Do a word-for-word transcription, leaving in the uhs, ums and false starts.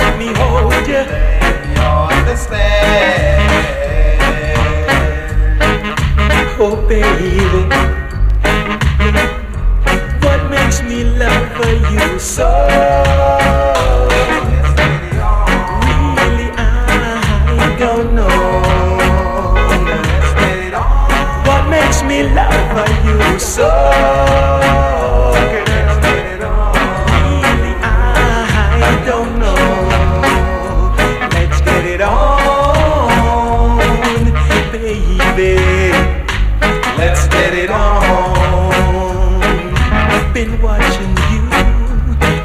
let me hold you. You understand. Oh baby, what makes me love you so? Really, I don't know. What makes me love you so? Really, I don't know. Let's get it on, baby. Let's get it on. Been watching